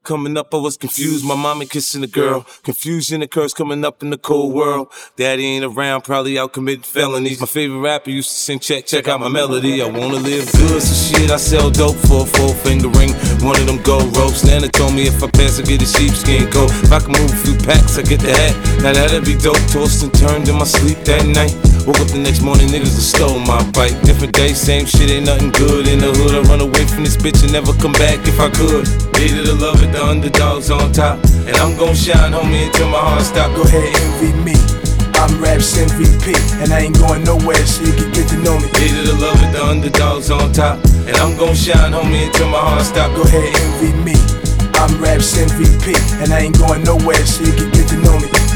Coming up, I was confused. My mommy kissing a girl. Confusion and curse coming up in the cold world. Daddy ain't around, probably out committing felonies. My favorite rapper used to sing, check out my melody. I wanna live good, so shit, I sell dope for a 4-finger ring. One of them gold ropes. Nana told me if I pass, I get a sheepskin coat. If I can move a few packs, I get the hat. Now that'd be dope. Tossed and turned in my sleep that night. Woke up the next morning, niggas have stole my bike. Different day, same shit, ain't nothing good in the hood. I run away from this bitch and never come back if I could. Hated to love it, the underdogs on top. And I'm gon' shine, homie, until my heart stop. Go ahead, envy me. I'm Raps MVP, and I ain't going nowhere, so you can get to know me. Hated to love it, the underdogs on top. And I'm gon' shine, homie, until my heart stop. Go ahead, envy me. I'm Raps MVP, and I ain't going nowhere, so you can get to know me.